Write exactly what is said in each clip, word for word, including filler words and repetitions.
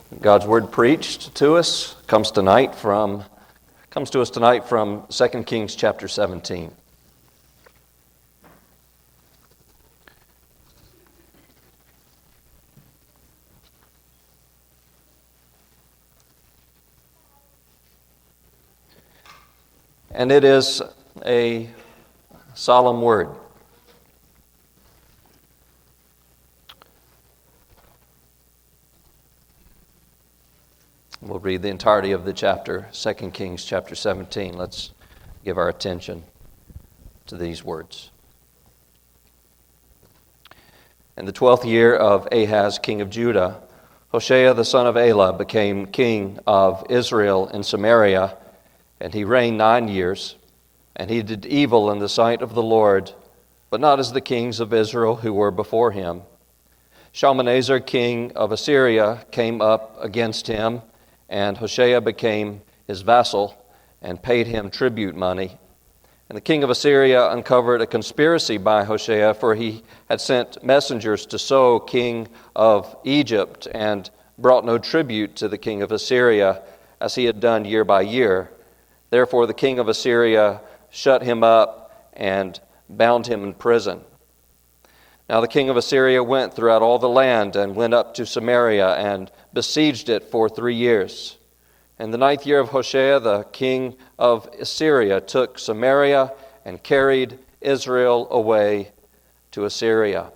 God's word preached to us comes tonight from comes to us tonight from Second Kings chapter seventeen. And it is a solemn word. We'll read the entirety of the chapter, Second Kings chapter seventeen. Let's give our attention to these words. In the twelfth year of Ahaz, king of Judah, Hoshea the son of Elah became king of Israel in Samaria, and he reigned nine years. And he did evil in the sight of the Lord, but not as the kings of Israel who were before him. Shalmaneser, king of Assyria, came up against him, and Hoshea became his vassal and paid him tribute money. And the king of Assyria uncovered a conspiracy by Hoshea, for he had sent messengers to So, king of Egypt, and brought no tribute to the king of Assyria, as he had done year by year. Therefore the king of Assyria shut him up and bound him in prison. Now the king of Assyria went throughout all the land and went up to Samaria and besieged it for three years. In the ninth year of Hoshea, the king of Assyria took Samaria and carried Israel away to Assyria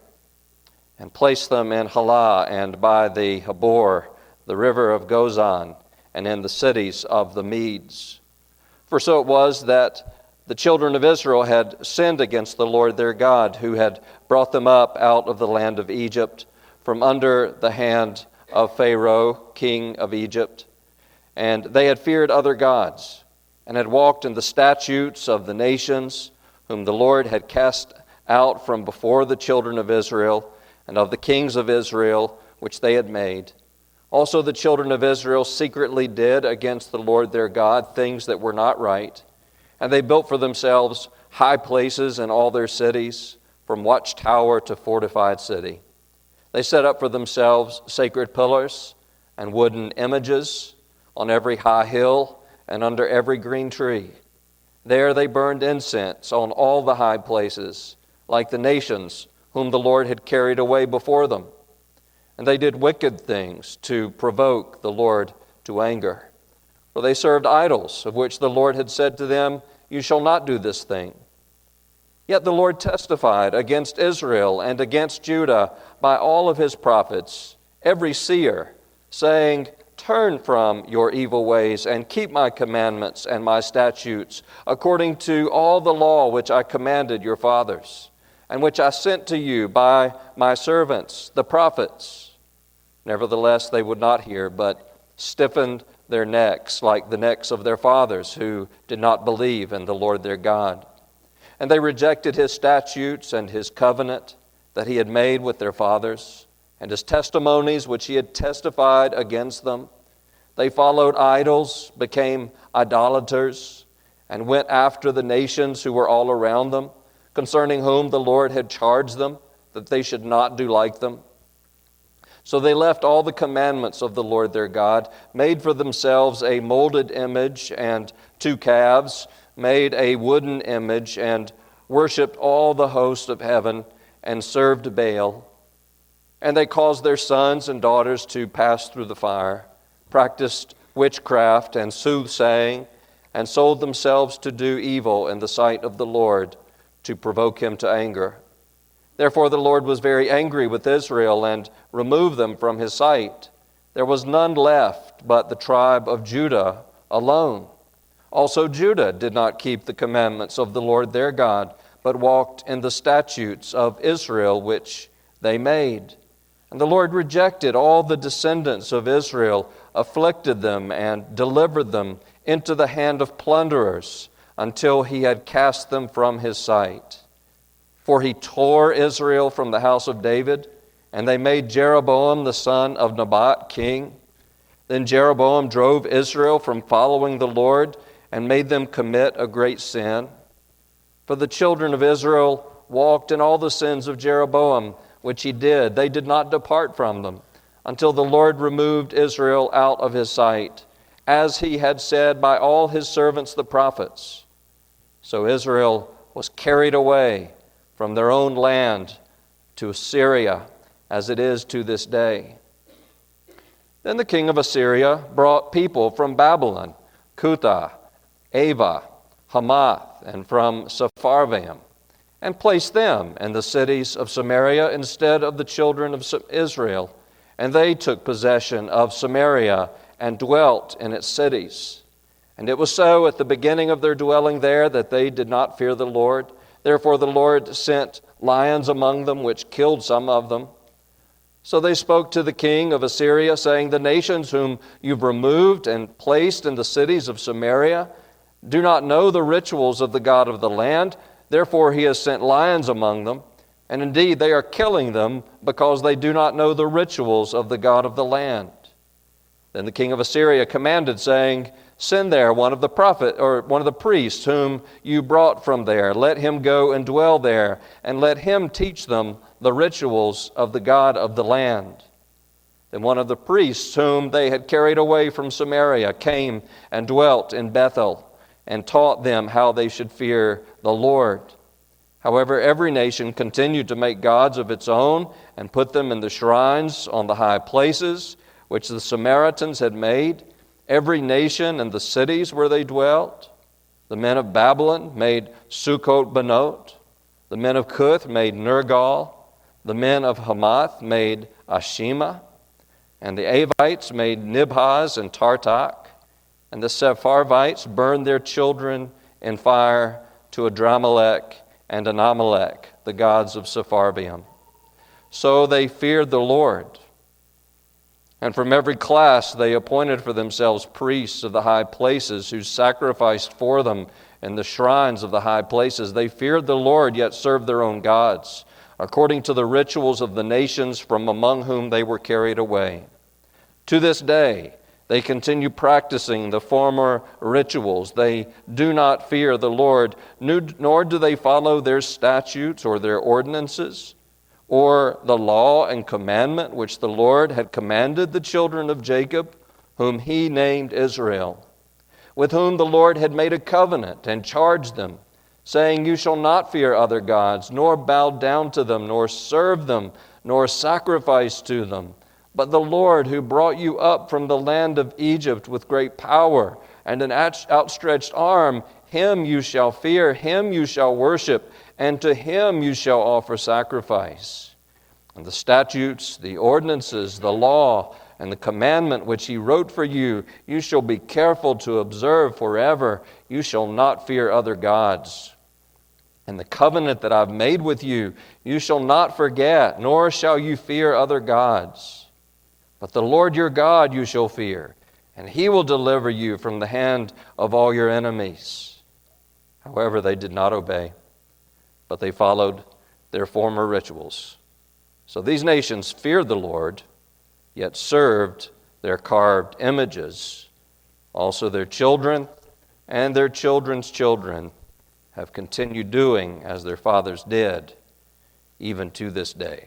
and placed them in Halah and by the Habor, the river of Gozan, and in the cities of the Medes. For so it was that the children of Israel had sinned against the Lord their God, who had brought them up out of the land of Egypt, from under the hand of Pharaoh, king of Egypt. And they had feared other gods, and had walked in the statutes of the nations, whom the Lord had cast out from before the children of Israel, and of the kings of Israel, which they had made. Also the children of Israel secretly did against the Lord their God things that were not right. And they built for themselves high places in all their cities, from watchtower to fortified city. They set up for themselves sacred pillars and wooden images on every high hill and under every green tree. There they burned incense on all the high places, like the nations whom the Lord had carried away before them. And they did wicked things to provoke the Lord to anger. For they served idols, of which the Lord had said to them, "You shall not do this thing." Yet the Lord testified against Israel and against Judah by all of his prophets, every seer, saying, "Turn from your evil ways and keep my commandments and my statutes, according to all the law which I commanded your fathers, and which I sent to you by my servants, the prophets." Nevertheless, they would not hear, but stiffened their necks like the necks of their fathers, who did not believe in the Lord their God. And they rejected his statutes and his covenant that he had made with their fathers, and his testimonies which he had testified against them. They followed idols, became idolaters, and went after the nations who were all around them, concerning whom the Lord had charged them that they should not do like them. So they left all the commandments of the Lord their God, made for themselves a molded image and two calves, made a wooden image, and worshipped all the host of heaven, and served Baal. And they caused their sons and daughters to pass through the fire, practiced witchcraft and soothsaying, and sold themselves to do evil in the sight of the Lord, to provoke him to anger. Therefore the Lord was very angry with Israel and removed them from his sight. There was none left but the tribe of Judah alone. Also Judah did not keep the commandments of the Lord their God, but walked in the statutes of Israel which they made. And the Lord rejected all the descendants of Israel, afflicted them, and delivered them into the hand of plunderers, until he had cast them from his sight. For he tore Israel from the house of David, and they made Jeroboam the son of Nebat king. Then Jeroboam drove Israel from following the Lord, and made them commit a great sin. For the children of Israel walked in all the sins of Jeroboam, which he did. They did not depart from them, until the Lord removed Israel out of his sight, as he had said by all his servants the prophets. So Israel was carried away from their own land to Assyria, as it is to this day. Then the king of Assyria brought people from Babylon, Cutha, Ava, Hamath, and from Sepharvaim, and placed them in the cities of Samaria instead of the children of Israel. And they took possession of Samaria and dwelt in its cities. And it was so at the beginning of their dwelling there that they did not fear the Lord. Therefore the Lord sent lions among them, which killed some of them. So they spoke to the king of Assyria, saying, the nations whom you've removed and placed in the cities of Samaria do not know the rituals of the God of the land. Therefore he has sent lions among them. And indeed they are killing them because they do not know the rituals of the God of the land. Then the king of Assyria commanded, saying, send there one of the prophet or one of the priests whom you brought from there. Let him go and dwell there, and let him teach them the rituals of the God of the land. Then one of the priests whom they had carried away from Samaria came and dwelt in Bethel, and taught them how they should fear the Lord. However, every nation continued to make gods of its own and put them in the shrines on the high places which the Samaritans had made, every nation and the cities where they dwelt. The men of Babylon made Sukkot-Banot. The men of Cuth made Nergal. The men of Hamath made Ashima. And the Avites made Nibhaz and Tartak. And the Sepharvites burned their children in fire to Adramelech and Anamelech, the gods of Sepharvaim. So they feared the Lord. And from every class they appointed for themselves priests of the high places, who sacrificed for them in the shrines of the high places. They feared the Lord, yet served their own gods, according to the rituals of the nations from among whom they were carried away. To this day they continue practicing the former rituals. They do not fear the Lord, nor do they follow their statutes or their ordinances, or the law and commandment which the Lord had commanded the children of Jacob, whom he named Israel, with whom the Lord had made a covenant and charged them, saying, you shall not fear other gods, nor bow down to them, nor serve them, nor sacrifice to them. But the Lord, who brought you up from the land of Egypt with great power and an outstretched arm, him you shall fear, him you shall worship, and to him you shall offer sacrifice. And the statutes, the ordinances, the law, and the commandment which he wrote for you, you shall be careful to observe forever. You shall not fear other gods. And the covenant that I've made with you, you shall not forget, nor shall you fear other gods. But the Lord your God you shall fear, and he will deliver you from the hand of all your enemies. However, they did not obey, but they followed their former rituals. So these nations feared the Lord, yet served their carved images. Also their children and their children's children have continued doing as their fathers did, even to this day.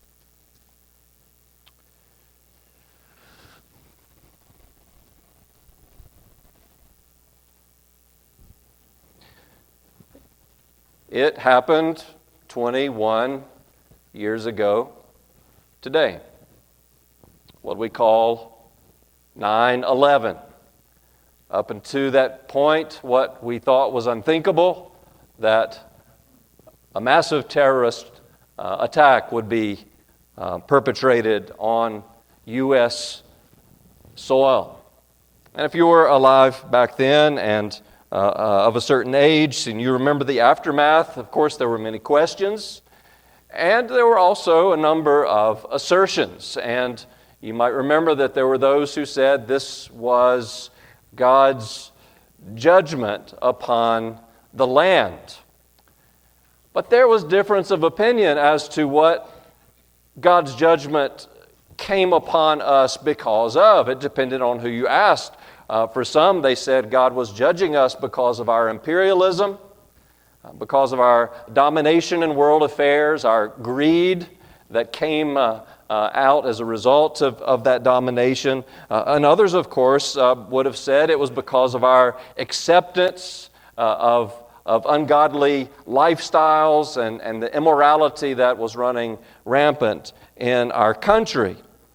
It happened twenty-one years ago today, what we call nine eleven. Up until that point, what we thought was unthinkable, that a massive terrorist uh, attack would be uh, perpetrated on U S soil. And if you were alive back then and uh, uh, of a certain age, and you remember the aftermath, of course there were many questions, and there were also a number of assertions. And you might remember that there were those who said this was God's judgment upon the land. But there was difference of opinion as to what God's judgment came upon us because of. It depended on who you asked. Uh, for some, they said God was judging us because of our imperialism, uh, because of our domination in world affairs, our greed that came uh, uh, out as a result of, of that domination. Uh, and others, of course, uh, would have said it was because of our acceptance uh, of, of ungodly lifestyles and, and the immorality that was running rampant in our country.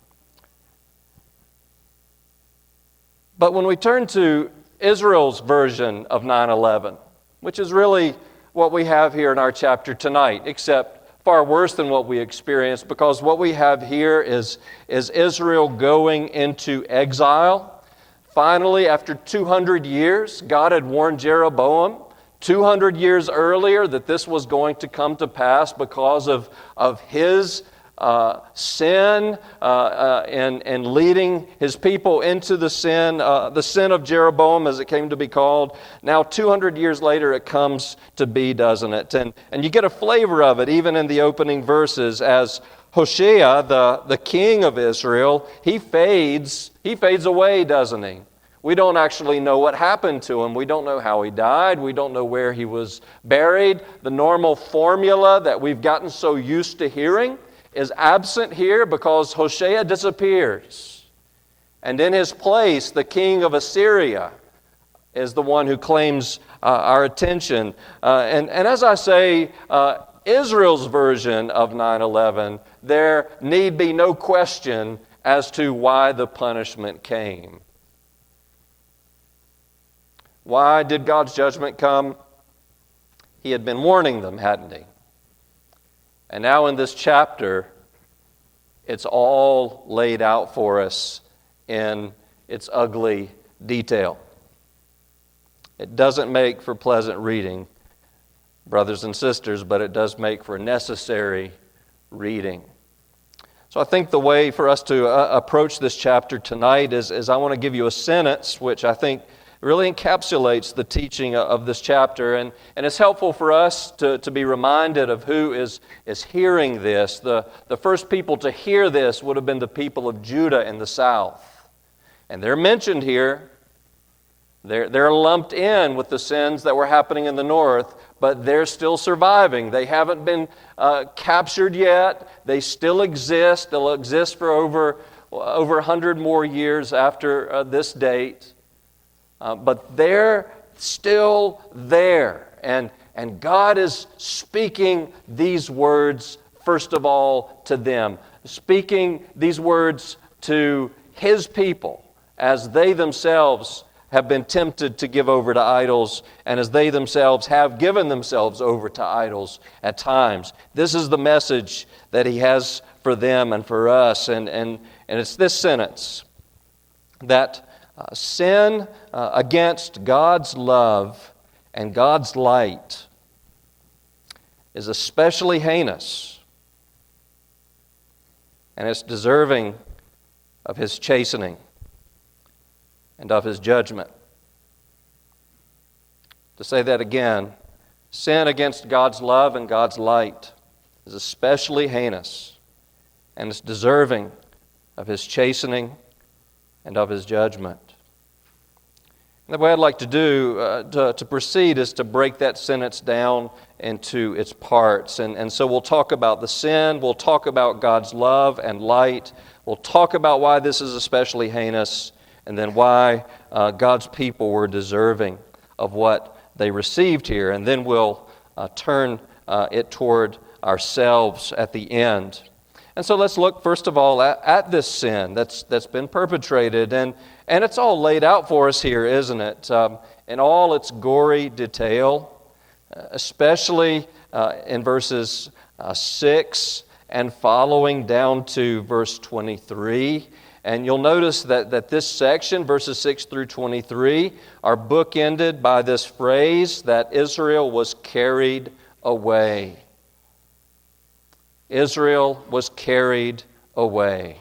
But when we turn to Israel's version of nine eleven, which is really what we have here in our chapter tonight, except far worse than what we experienced, because what we have here is, is Israel going into exile. Finally, after two hundred years, God had warned Jeroboam two hundred years earlier that this was going to come to pass because of, of his Uh, sin uh, uh, and, and leading his people into the sin, uh, the sin of Jeroboam as it came to be called. Now two hundred years later it comes to be, doesn't it? And, and you get a flavor of it even in the opening verses as Hoshea, the, the king of Israel, he fades, he fades away, doesn't he? We don't actually know what happened to him. We don't know how he died. We don't know where he was buried. The normal formula that we've gotten so used to hearing is absent here because Hoshea disappears. And in his place, the king of Assyria is the one who claims uh, our attention. Uh, and, and as I say, uh, Israel's version of nine eleven, there need be no question as to why the punishment came. Why did God's judgment come? He had been warning them, hadn't he? And now in this chapter, it's all laid out for us in its ugly detail. It doesn't make for pleasant reading, brothers and sisters, but it does make for necessary reading. So I think the way for us to uh, approach this chapter tonight is, is I want to give you a sentence which I think really encapsulates the teaching of this chapter, and, and it's helpful for us to, to be reminded of who is, is hearing this. The, the first people to hear this would have been the people of Judah in the south. And they're mentioned here. They're, they're lumped in with the sins that were happening in the north, but they're still surviving. They haven't been uh, captured yet. They still exist. They'll exist for over, over one hundred more years after uh, this date. Uh, but they're still there. And, and God is speaking these words, first of all, to them. Speaking these words to His people as they themselves have been tempted to give over to idols and as they themselves have given themselves over to idols at times. This is the message that He has for them and for us. And, and, and it's this sentence that Uh, sin uh, against God's love and God's light is especially heinous, and it's deserving of His chastening and of His judgment. To say that again, sin against God's love and God's light is especially heinous, and it's deserving of His chastening and of His judgment. And the way I'd like to do, uh, to, to proceed, is to break that sentence down into its parts. And, and so we'll talk about the sin, we'll talk about God's love and light, we'll talk about why this is especially heinous, and then why uh, God's people were deserving of what they received here. And then we'll uh, turn uh, it toward ourselves at the end. And so let's look first of all at, at this sin that's that's been perpetrated, and and it's all laid out for us here, isn't it? Um, in all its gory detail, especially uh, in verses uh, six and following down to verse twenty-three. And you'll notice that, that this section, verses six through twenty-three, are bookended by this phrase that Israel was carried away. Israel was carried away.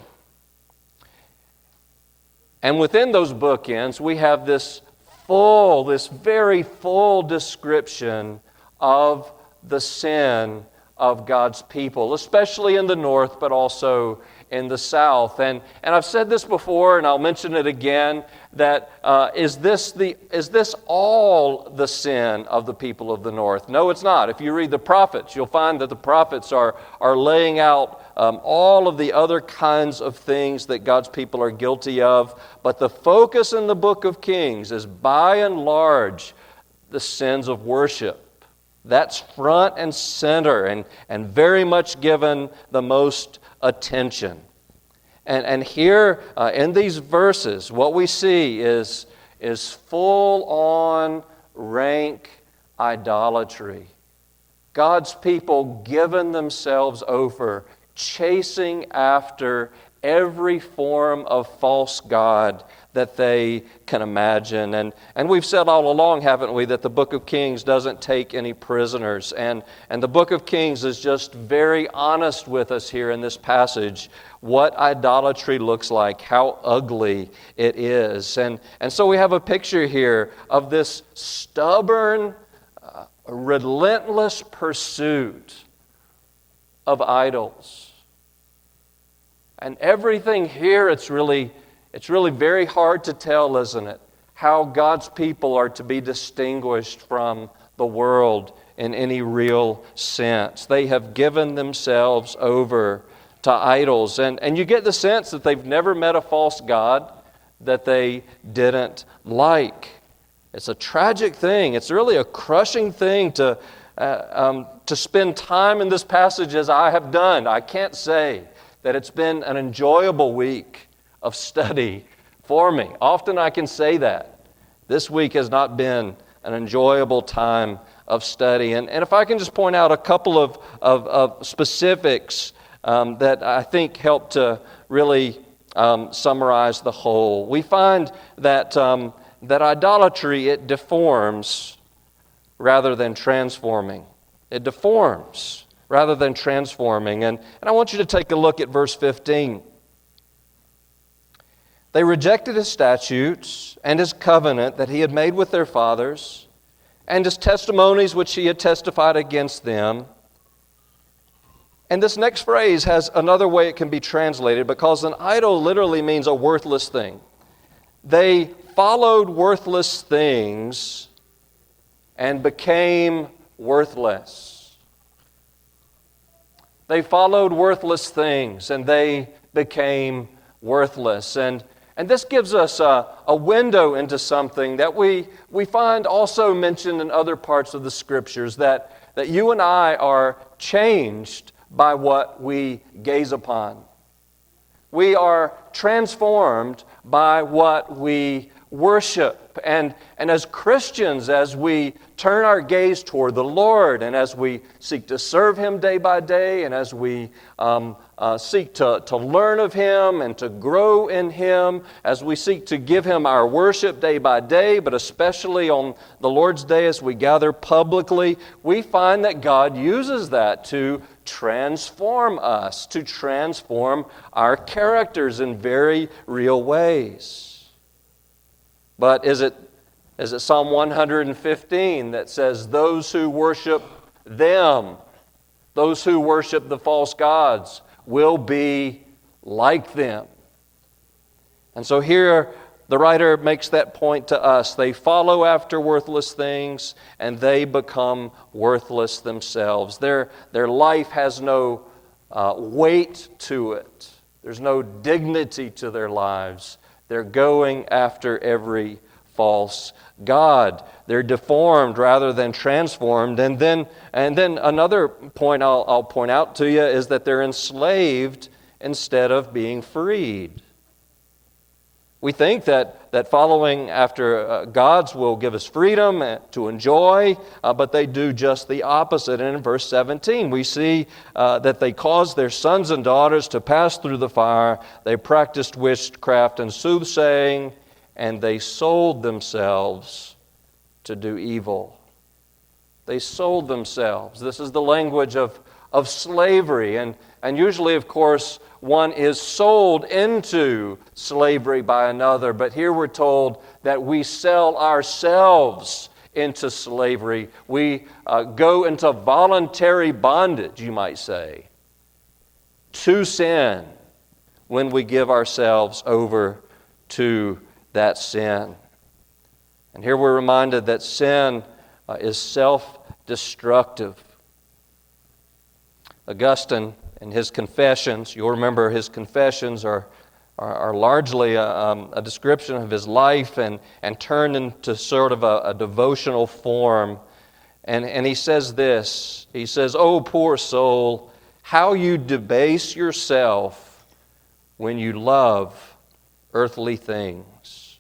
And within those bookends, we have this full, this very full description of the sin of God's people, especially in the north, but also in the south. And and I've said this before, and I'll mention it again, that uh, is this the is this all the sin of the people of the north? No, it's not. If you read the prophets, you'll find that the prophets are, are laying out um, all of the other kinds of things that God's people are guilty of. But the focus in the book of Kings is by and large the sins of worship. That's front and center and, and very much given the most attention. And, and here uh, in these verses, what we see is, is full-on rank idolatry. God's people giving themselves over, chasing after every form of false god that they can imagine. And, and we've said all along, haven't we, that the book of Kings doesn't take any prisoners. And, and the book of Kings is just very honest with us here in this passage, what idolatry looks like, how ugly it is. And, and so we have a picture here of this stubborn, uh, relentless pursuit of idols. And everything here, it's really, it's really very hard to tell, isn't it, how God's people are to be distinguished from the world in any real sense. They have given themselves over to idols. And, and you get the sense that they've never met a false god that they didn't like. It's a tragic thing. It's really a crushing thing to, uh, um, to spend time in this passage as I have done. I can't say that it's been an enjoyable week of study for me. Often I can say that. This week has not been an enjoyable time of study. And, and if I can just point out a couple of, of, of specifics um, that I think help to really um, summarize the whole. We find that, um, that idolatry, it deforms rather than transforming. It deforms rather than transforming. And, and I want you to take a look at verse fifteen. They rejected His statutes and His covenant that He had made with their fathers, and His testimonies which He had testified against them. And this next phrase has another way it can be translated, because an idol literally means a worthless thing. They followed worthless things and became worthless. They followed worthless things and they became worthless. And, and this gives us a, a window into something that we, we find also mentioned in other parts of the Scriptures, that, that you and I are changed by what we gaze upon. We are transformed by what we worship. And, and as Christians, as we turn our gaze toward the Lord, and as we seek to serve Him day by day, and as we um, uh, seek to, to learn of Him and to grow in Him, as we seek to give Him our worship day by day, but especially on the Lord's Day as we gather publicly, we find that God uses that to transform us, to transform our characters in very real ways. But is it, is it Psalm one hundred fifteen that says, those who worship them, those who worship the false gods, will be like them? And so here the writer makes that point to us. They follow after worthless things and they become worthless themselves. Their, their life has no uh, weight to it. There's no dignity to their lives. They're going after every false god. They're deformed rather than transformed. And then, and then another point I'll, I'll point out to you is that they're enslaved instead of being freed. We think that, that following after uh, gods will give us freedom to enjoy, uh, but they do just the opposite. And in verse seventeen, we see uh, that they caused their sons and daughters to pass through the fire. They practiced witchcraft and soothsaying, and they sold themselves to do evil. They sold themselves. This is the language of, of slavery. And, and usually, of course, one is sold into slavery by another. But here we're told that we sell ourselves into slavery. We uh, go into voluntary bondage, you might say, to sin when we give ourselves over to that sin. And here we're reminded that sin uh, is self-destructive. Augustine in his confessions. You'll remember his confessions are, are, are largely a, um, a description of his life and, and turned into sort of a, a devotional form. And, and he says this, he says, "Oh, poor soul, how you debase yourself when you love earthly things."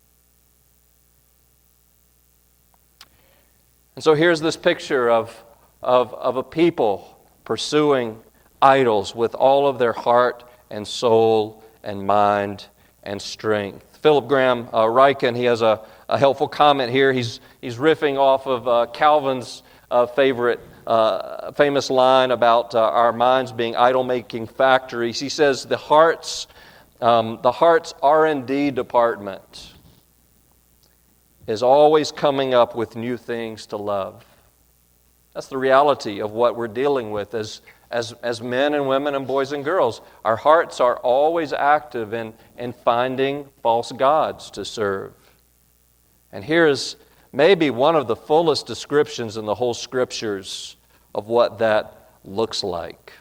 And so here's this picture of, of, of a people pursuing idols with all of their heart and soul and mind and strength. Philip Graham uh, Ryken, he has a, a helpful comment here. He's, he's riffing off of uh, Calvin's uh, favorite uh, famous line about uh, our minds being idol-making factories. He says the heart's, um, the heart's R and D department is always coming up with new things to love. That's the reality of what we're dealing with as, as, as men and women and boys and girls. Our hearts are always active in, in finding false gods to serve. And here is maybe one of the fullest descriptions in the whole Scriptures of what that looks like.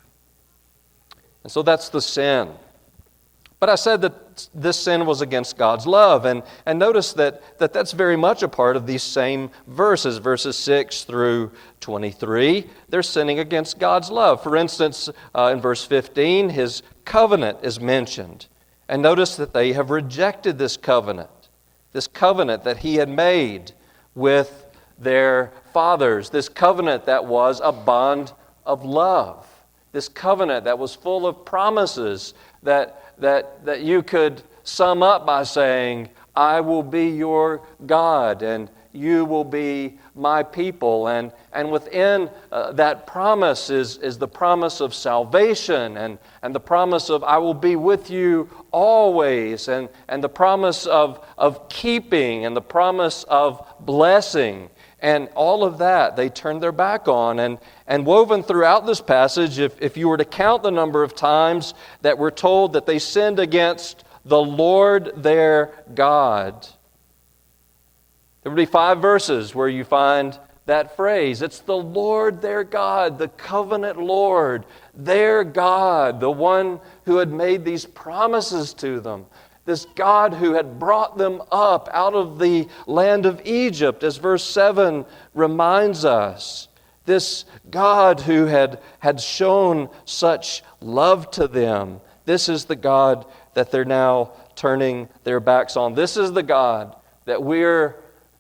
And so that's the sin. But I said that this sin was against God's love. And, and notice that, that that's very much a part of these same verses, verses six through twenty-three. They're sinning against God's love. For instance, uh, in verse fifteen, His covenant is mentioned. And notice that they have rejected this covenant, this covenant that He had made with their fathers, this covenant that was a bond of love, this covenant that was full of promises that That, that you could sum up by saying, "I will be your God and you will be my people." And, and within uh, that promise is, is the promise of salvation and, and the promise of "I will be with you always," and, and the promise of, of keeping and the promise of blessing. And all of that they turned their back on. And, and woven throughout this passage, if, if you were to count the number of times that we're told that they sinned against the Lord their God, there would be five verses where you find that phrase. It's the Lord their God, the covenant Lord, their God, the one who had made these promises to them. This God who had brought them up out of the land of Egypt, as verse seven reminds us. This God who had, had shown such love to them. This is the God that they're now turning their backs on. This is the God that we're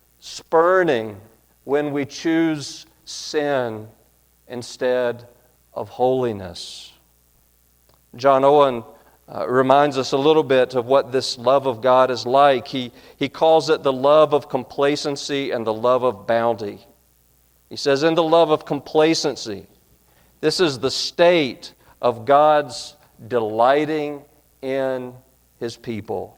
spurning when we choose sin instead of holiness. John Owen Uh, reminds us a little bit of what this love of God is like. He, he calls it the love of complacency and the love of bounty. He says, in the love of complacency, this is the state of God's delighting in His people.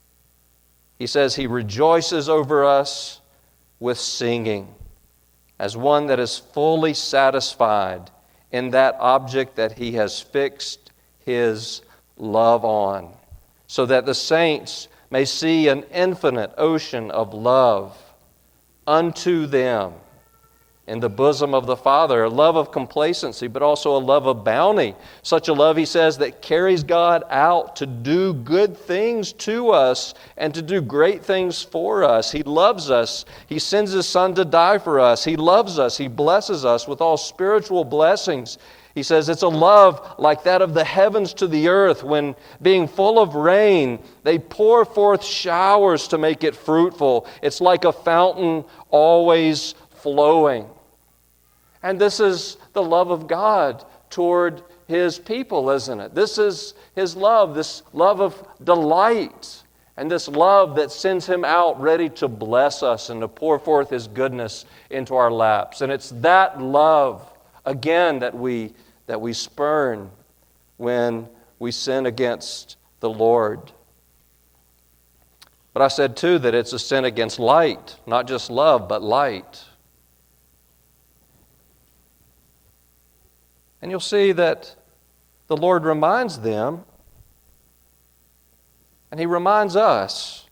He says He rejoices over us with singing, as one that is fully satisfied in that object that He has fixed His love on, so that the saints may see an infinite ocean of love unto them in the bosom of the Father, a love of complacency, but also a love of bounty. Such a love, he says, that carries God out to do good things to us and to do great things for us. He loves us. He sends His Son to die for us. He loves us. He blesses us with all spiritual blessings. He says it's a love like that of the heavens to the earth. When being full of rain, they pour forth showers to make it fruitful. It's like a fountain always flowing. And this is the love of God toward His people, isn't it? This is His love, this love of delight, and this love that sends Him out ready to bless us and to pour forth His goodness into our laps. And it's that love, again, that we that we spurn when we sin against the Lord. But I said too that it's a sin against light, not just love, but light. And you'll see that the Lord reminds them, and He reminds us,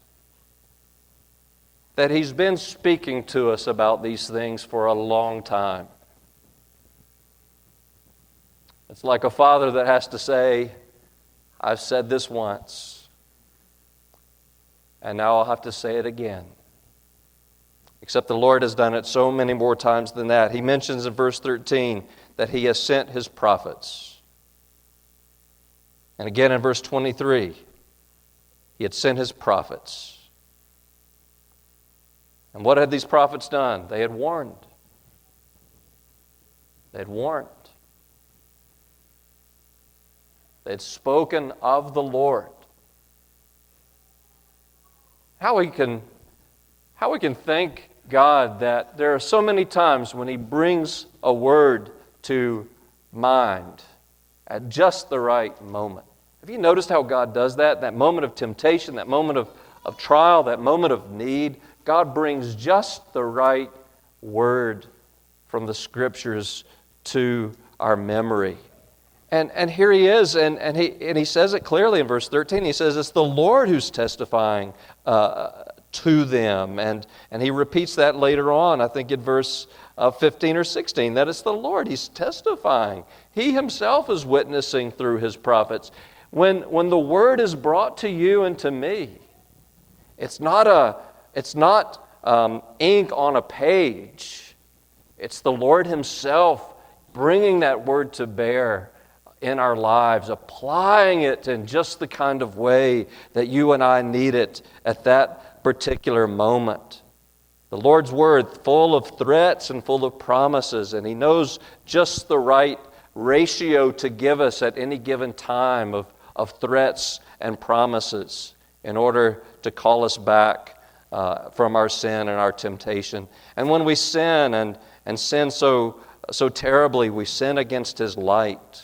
that He's been speaking to us about these things for a long time. It's like a father that has to say, I've said this once, and now I'll have to say it again. Except the Lord has done it so many more times than that. He mentions in verse thirteen that He has sent His prophets. And again in verse twenty-three, He had sent His prophets. And what had these prophets done? They had warned. They had warned. They had spoken of the Lord. How we can, how we can thank God that there are so many times when He brings a word to mind at just the right moment. Have you noticed how God does that? That moment of temptation, that moment of, of trial, that moment of need, God brings just the right word from the Scriptures to our memory. And, and here He is, and, and, he, and He says it clearly in verse thirteen. He says it's the Lord who's testifying uh, to them. And, and He repeats that later on, I think in verse uh, fifteen or sixteen, that it's the Lord. He's testifying. He Himself is witnessing through His prophets. When, when the word is brought to you and to me, it's not, a, it's not um, ink on a page. It's the Lord Himself bringing that word to bear in our lives, applying it in just the kind of way that you and I need it at that particular moment. The Lord's word full of threats and full of promises, and He knows just the right ratio to give us at any given time of, of threats and promises in order to call us back uh, from our sin and our temptation. And when we sin and, and sin so, so terribly, we sin against His light.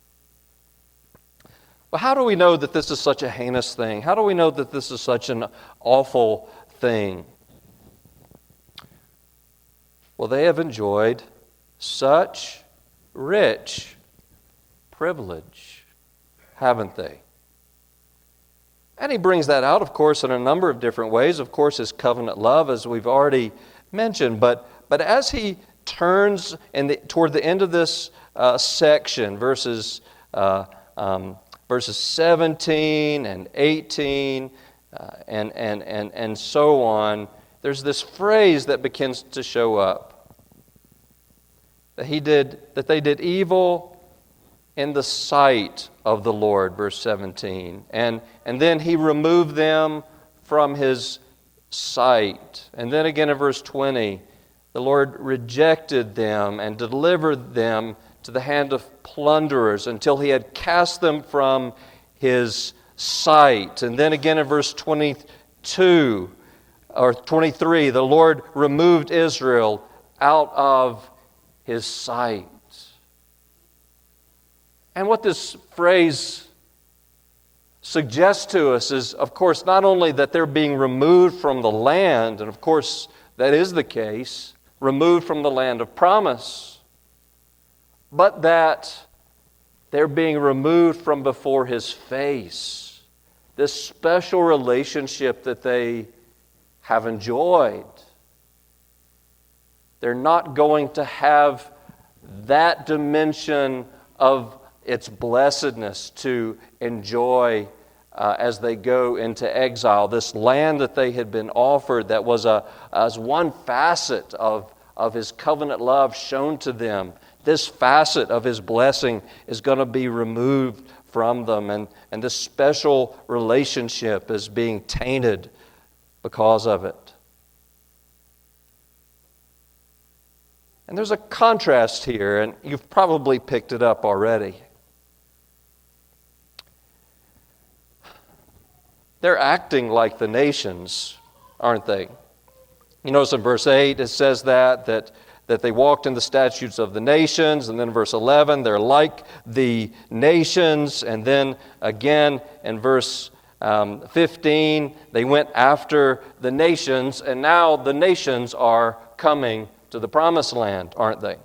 But how do we know that this is such a heinous thing? How do we know that this is such an awful thing? Well, they have enjoyed such rich privilege, haven't they? And He brings that out, of course, in a number of different ways. Of course, His covenant love, as we've already mentioned. But, but as He turns in the, toward the end of this uh, section, verses uh, um, verses seventeen and eighteen uh, and, and, and, and so on, there's this phrase that begins to show up. That he did, that they did evil in the sight of the Lord, verse seventeen. And, and then He removed them from His sight. And then again in verse twenty, the Lord rejected them and delivered them to the hand of plunderers until He had cast them from His sight. And then again in verse twenty-two or twenty-three, the Lord removed Israel out of His sight. And what this phrase suggests to us is, of course, not only that they're being removed from the land, and of course that is the case, removed from the land of promise, but that they're being removed from before His face. This special relationship that they have enjoyed. They're not going to have that dimension of its blessedness to enjoy uh, as they go into exile. This land that they had been offered that was a, as one facet of, of His covenant love shown to them. This facet of His blessing is going to be removed from them. And, and this special relationship is being tainted because of it. And there's a contrast here, and you've probably picked it up already. They're acting like the nations, aren't they? You notice in verse eight it says that, that, that they walked in the statutes of the nations, and then verse eleven, they're like the nations, and then again in verse um, fifteen, they went after the nations, and now the nations are coming to the promised land, aren't they?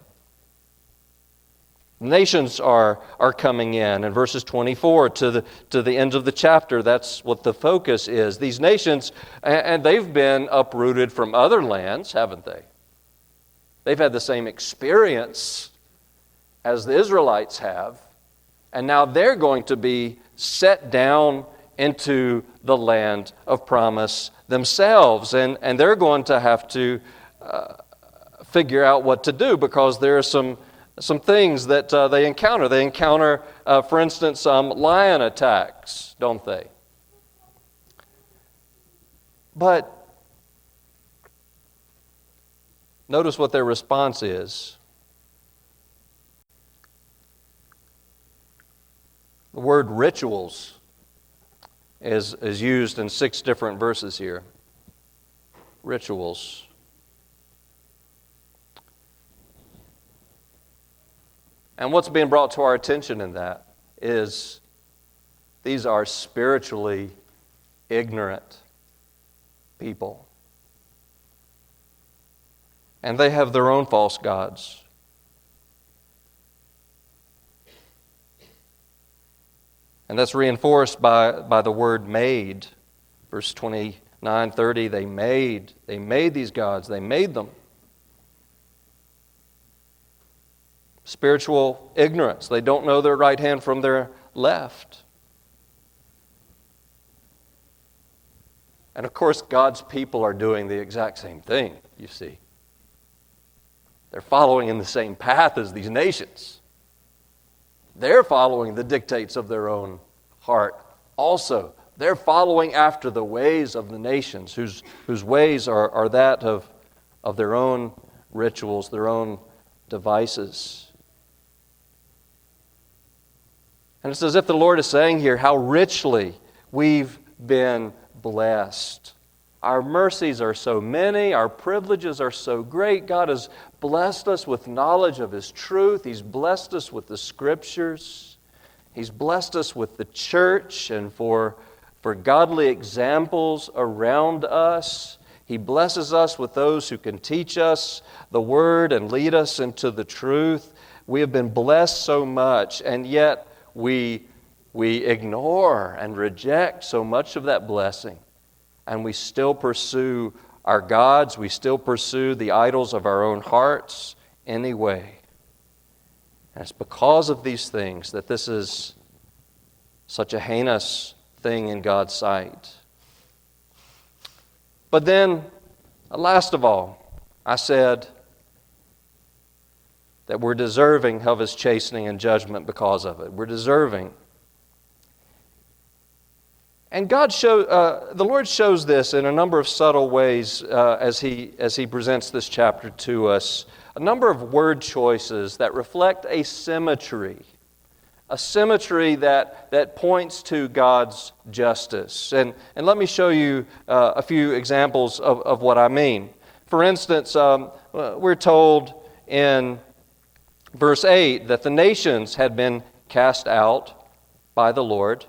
Nations are, are coming in. In verses twenty-four to the, to the end of the chapter, that's what the focus is. These nations, and they've been uprooted from other lands, haven't they? They've had the same experience as the Israelites have. And now they're going to be set down into the land of promise themselves. And, and they're going to have to uh, figure out what to do, because there are some, some things that uh, they encounter. They encounter, uh, for instance, um, lion attacks, don't they? But notice what their response is. The word rituals is, is used in six different verses here. Rituals. And what's being brought to our attention in that is these are spiritually ignorant people. And they have their own false gods. And that's reinforced by, by the word made. Verse twenty-nine, thirty, they made, they made these gods, they made them. Spiritual ignorance. They don't know their right hand from their left. And of course, God's people are doing the exact same thing, you see. They're following in the same path as these nations. They're following the dictates of their own heart also. They're following after the ways of the nations, whose, whose ways are, are that of, of their own rituals, their own devices. And it's as if the Lord is saying here how richly we've been blessed. Our mercies are so many, our privileges are so great. God has blessed us with knowledge of His truth. He's blessed us with the Scriptures. He's blessed us with the church and for, for godly examples around us. He blesses us with those who can teach us the Word and lead us into the truth. We have been blessed so much, and yet we, we ignore and reject so much of that blessing. And we still pursue our gods. We still pursue the idols of our own hearts anyway. And it's because of these things that this is such a heinous thing in God's sight. But then, last of all, I said that we're deserving of His chastening and judgment because of it. We're deserving. And God show, uh, the Lord shows this in a number of subtle ways uh, as He as He presents this chapter to us. A number of word choices that reflect a symmetry, a symmetry that that points to God's justice. And and let me show you uh, a few examples of, of what I mean. For instance, um, we're told in verse eight that the nations had been cast out by the Lord.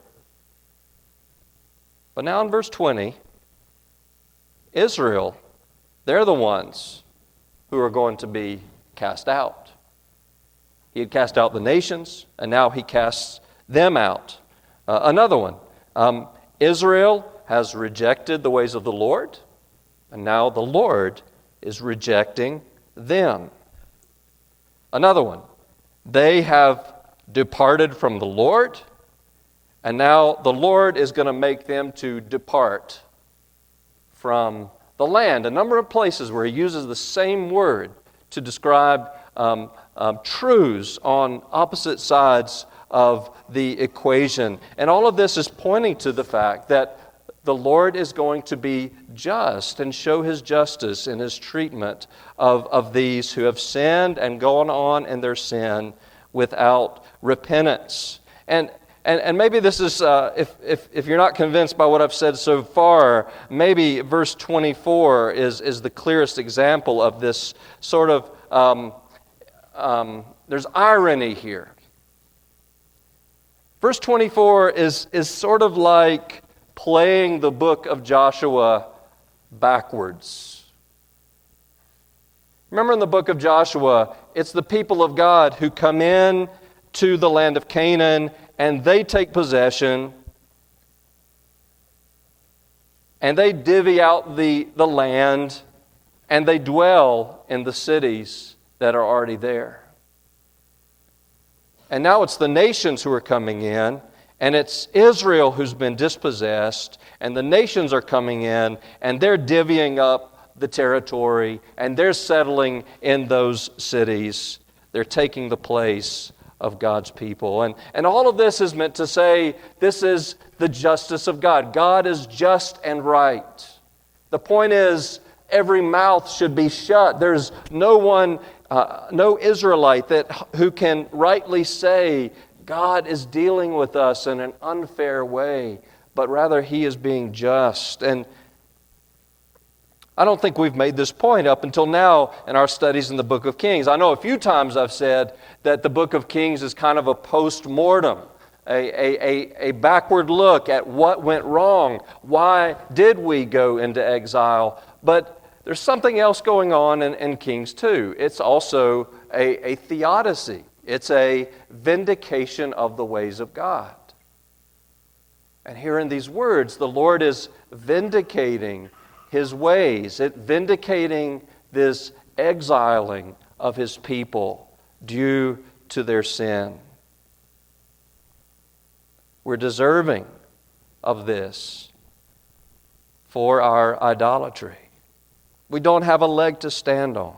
But now in verse twenty, Israel, they're the ones who are going to be cast out. He had cast out the nations, and now He casts them out. Uh, another one, um, Israel has rejected the ways of the Lord, and now the Lord is rejecting them. Another one, they have departed from the Lord, and now the Lord is going to make them to depart from the land. A number of places where He uses the same word to describe um, um, truths on opposite sides of the equation. And all of this is pointing to the fact that the Lord is going to be just and show His justice in His treatment of, of these who have sinned and gone on in their sin without repentance. And And, and maybe this is, uh, if, if, if you're not convinced by what I've said so far, maybe verse twenty-four is, is the clearest example of this sort of, um, um, there's irony here. Verse twenty-four is, is sort of like playing the book of Joshua backwards. Remember in the book of Joshua, it's the people of God who come in to the land of Canaan, and they take possession, and they divvy out the, the land, and they dwell in the cities that are already there. And now it's the nations who are coming in, and it's Israel who's been dispossessed, and the nations are coming in, and they're divvying up the territory, and they're settling in those cities. They're taking the place of God's people. And, and all of this is meant to say this is the justice of God. God is just and right. The point is, every mouth should be shut. There's no one, uh, no Israelite that who can rightly say, God is dealing with us in an unfair way, but rather He is being just. And I don't think we've made this point up until now in our studies in the book of Kings. I know a few times I've said that the book of Kings is kind of a post-mortem, a, a, a, a backward look at what went wrong. Why did we go into exile? But there's something else going on in, in Kings too. It's also a, a theodicy. It's a vindication of the ways of God. And here in these words, the Lord is vindicating His ways, it vindicating this exiling of His people due to their sin. We're deserving of this for our idolatry. We don't have a leg to stand on.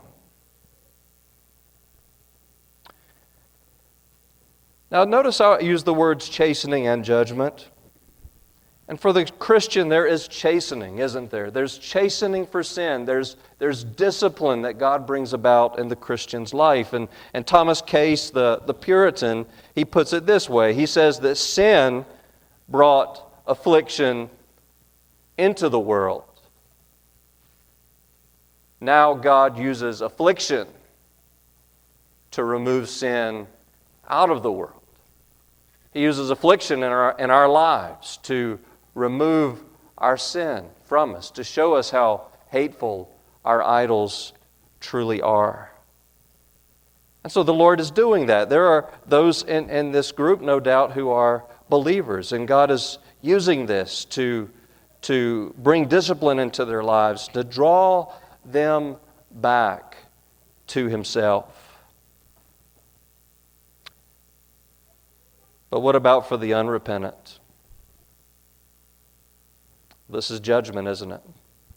Now notice how I use the words chastening and judgment. And for the Christian, there is chastening, isn't there? There's chastening for sin. There's, there's discipline that God brings about in the Christian's life. And, and Thomas Case, the, the Puritan, he puts it this way. He says that sin brought affliction into the world. Now God uses affliction to remove sin out of the world. He uses affliction in our, in our lives to remove our sin from us, to show us how hateful our idols truly are. And so the Lord is doing that. There are those in, in this group, no doubt, who are believers, and God is using this to, to bring discipline into their lives, to draw them back to Himself. But what about for the unrepentant? This is judgment, isn't it?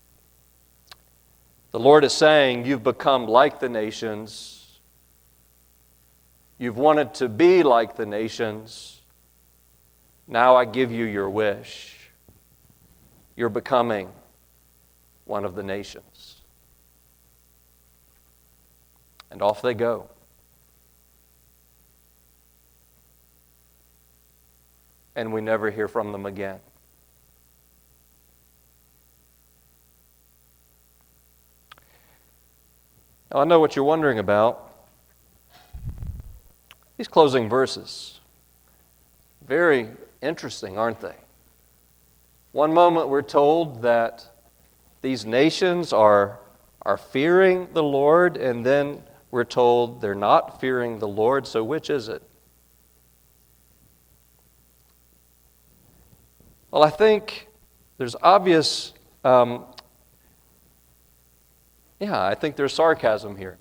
The Lord is saying, you've become like the nations. You've wanted to be like the nations. Now I give you your wish. You're becoming one of the nations. And off they go. And we never hear from them again. Now, I know what you're wondering about. These closing verses, very interesting, aren't they? One moment we're told that these nations are, are fearing the Lord, and then we're told they're not fearing the Lord, so which is it? Well, I think there's obvious, um, yeah, I think there's sarcasm here.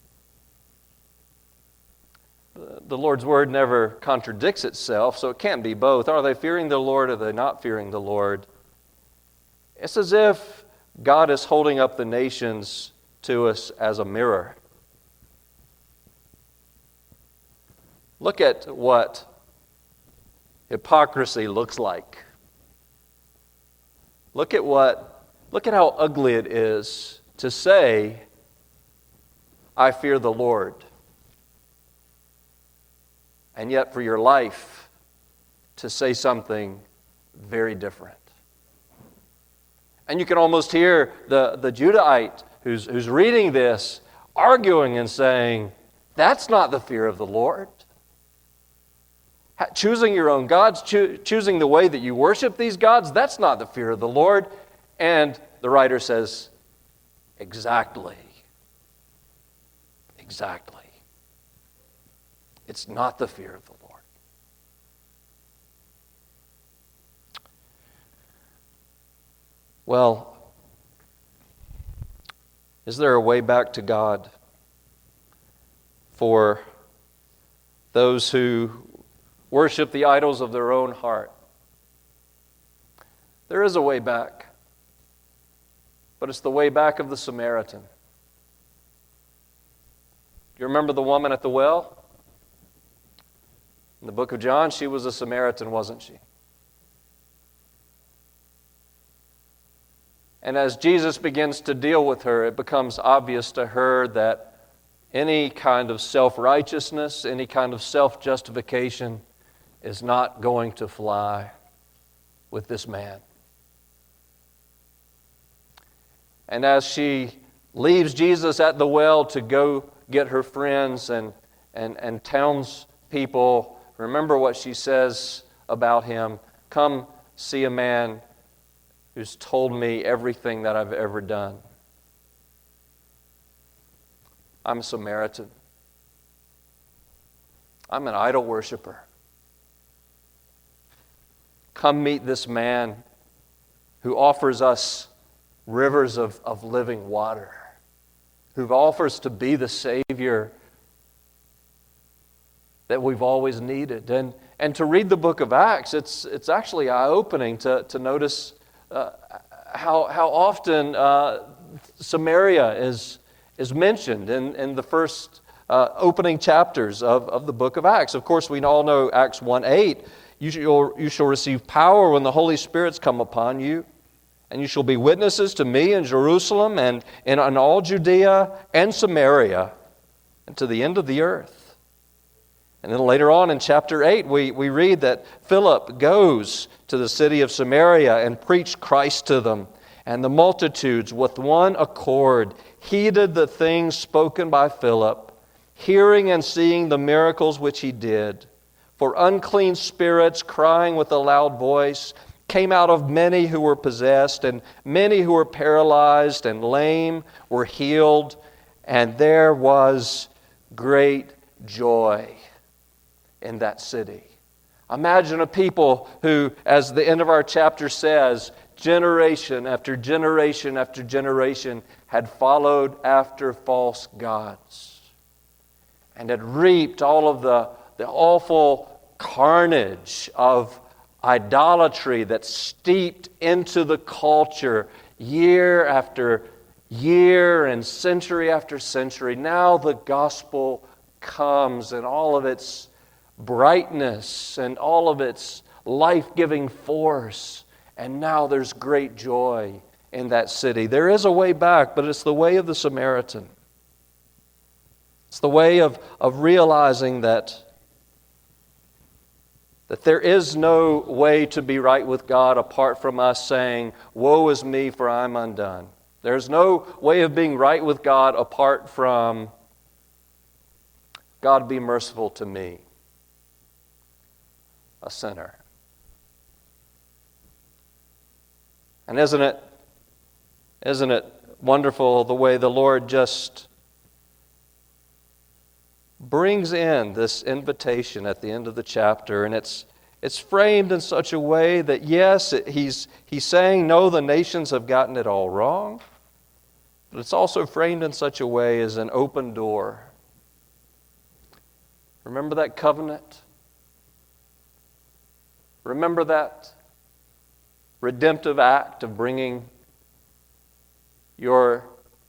The Lord's word never contradicts itself, so it can't be both. Are they fearing the Lord or are they not fearing the Lord? It's as if God is holding up the nations to us as a mirror. Look at what hypocrisy looks like. Look at what, look at how ugly it is to say, I fear the Lord. And yet for your life to say something very different. And you can almost hear the, the Judahite who's, who's reading this arguing and saying, that's not the fear of the Lord. Choosing your own gods, choo- choosing the way that you worship these gods, that's not the fear of the Lord. And the writer says, exactly. Exactly. It's not the fear of the Lord. Well, is there a way back to God for, those who worship the idols of their own heart. There is a way back, but it's the way back of the Samaritan. Do you remember the woman at the well? In the book of John, she was a Samaritan, wasn't she? And as Jesus begins to deal with her, it becomes obvious to her that any kind of self-righteousness, any kind of self-justification is not going to fly with this man. And as she leaves Jesus at the well to go get her friends and, and, and townspeople, remember what she says about him. Come see a man who's told me everything that I've ever done. I'm a Samaritan. I'm an idol worshiper. Come meet this man who offers us rivers of, of living water, who offers to be the Savior that we've always needed. And, and to read the book of Acts, it's, it's actually eye-opening to, to notice uh, how, how often uh, Samaria is, is mentioned in, in the first uh, opening chapters of, of the book of Acts. Of course, we all know Acts one eight, you shall, you shall receive power when the Holy Spirit's come upon you, and you shall be witnesses to me in Jerusalem and in, in all Judea and Samaria and to the end of the earth. And then later on in chapter eight, we, we read that Philip goes to the city of Samaria and preached Christ to them. And the multitudes with one accord heeded the things spoken by Philip, hearing and seeing the miracles which he did. For unclean spirits, crying with a loud voice, came out of many who were possessed, and many who were paralyzed and lame were healed, and there was great joy in that city. Imagine a people who, as the end of our chapter says, generation after generation after generation had followed after false gods and had reaped all of the, the awful carnage of idolatry that steeped into the culture year after year and century after century. Now the gospel comes in all of its brightness and all of its life-giving force, and now there's great joy in that city. There is a way back, but it's the way of the Samaritan. It's the way of, of realizing that That there is no way to be right with God apart from us saying, woe is me, for I'm undone. There's no way of being right with God apart from, God be merciful to me, a sinner. And isn't it, isn't it wonderful the way the Lord just brings in this invitation at the end of the chapter, and it's it's framed in such a way that yes, it, he's he's saying no, the nations have gotten it all wrong, but it's also framed in such a way as an open door. Remember that covenant? Remember that redemptive act of bringing your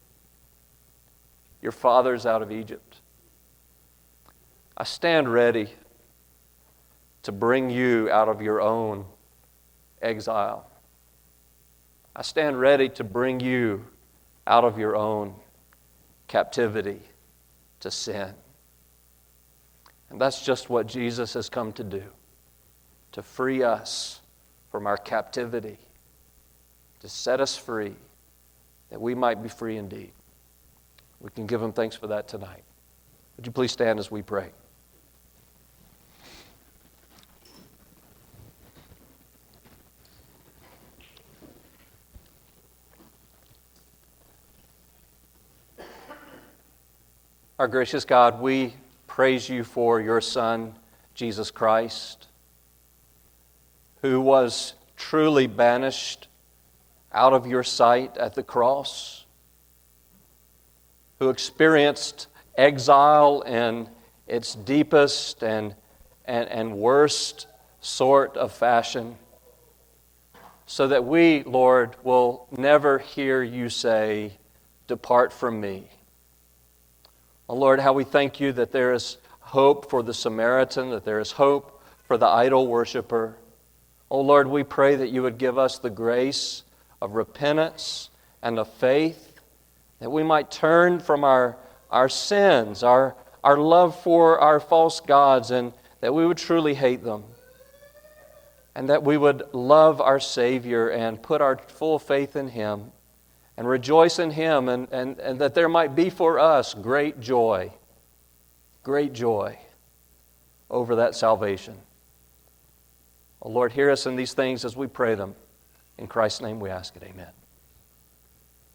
your fathers out of Egypt? I stand ready to bring you out of your own exile. I stand ready to bring you out of your own captivity to sin. And that's just what Jesus has come to do, to free us from our captivity, to set us free, that we might be free indeed. We can give Him thanks for that tonight. Would you please stand as we pray? Our gracious God, we praise you for your Son, Jesus Christ, who was truly banished out of your sight at the cross, who experienced exile in, its deepest and, and, and worst sort of fashion, so that we, Lord, will never hear you say, "Depart from me." Oh Lord, how we thank you that there is hope for the Samaritan, that there is hope for the idol worshiper. Oh Lord, we pray that you would give us the grace of repentance and of faith, that we might turn from our, our sins, our, our love for our false gods, and that we would truly hate them. And that we would love our Savior and put our full faith in Him and rejoice in Him, and, and, and that there might be for us great joy, great joy over that salvation. Oh Lord, hear us in these things as we pray them. In Christ's name we ask it, amen.